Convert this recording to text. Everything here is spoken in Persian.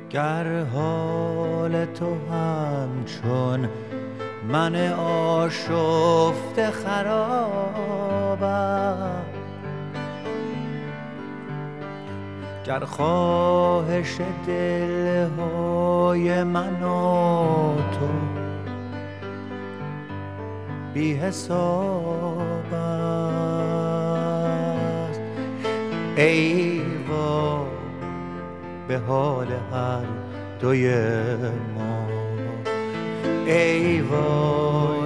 گر حال تو همچون من آشفته خراب است، گر خواهش دلهای من و تو بی حساب است، ای وای به حال هر دوی ما، ای وای